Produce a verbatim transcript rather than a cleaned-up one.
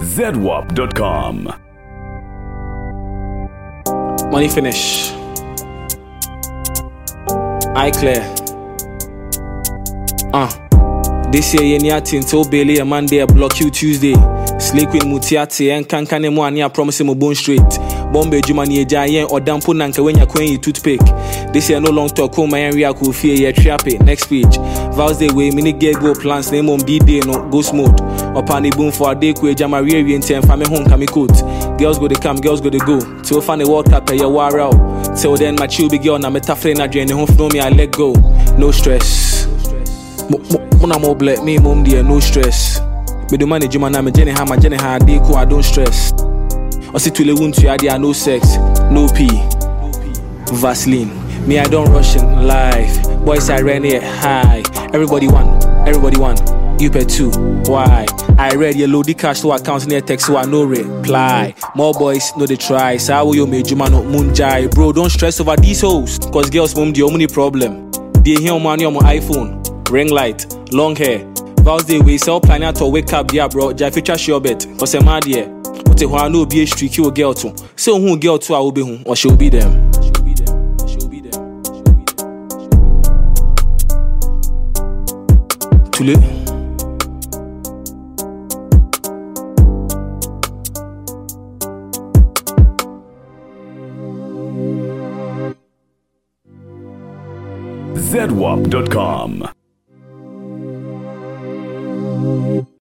Z W A P dot com. Money finish. Eye clear. Uh. This year, yeni ati until Bailey a Monday, a block you Tuesday. Slay Queen Mutiati and Kankane mo ani a promise mo bone straight. Bombe Jumani Jayen or Dampo Nanka when you're queen toothpick. This year no long talk home my area could fear ye trap it. Next page. Vows day way mini gay go plans name on B day no ghost mode. Upon the boom for a day kwe Jamaria and ten family home kami coat. Girls go to come, girls go to go. Till find the World Cup a war out. Till then my chill big girl na metafre na drain the home for me I let go. No stress. Mona mo black me mom dear no stress. Me do manage man na me jenny ha my jenny ha dey cool I don't stress. I see to le wound to ya no sex, no pee. Vaseline. Me I don't rush in life. Boys I ran it high. Everybody want, everybody want. You pay two. Why? I read your load the cash to account near text so I no reply. More boys know they try. So how you make you man not moonjai. Bro, don't stress over these hoes. Cause girls mom the only problem. They hear money on my iPhone. Ring light, long hair. Vows they way sell planet to wake up, yeah, bro. Jai feature sure bet. Cause I'm mad here. What if I know be a streak you girl to? So who girl to I will be whom or she'll be them. Too late. Z W A P dot com.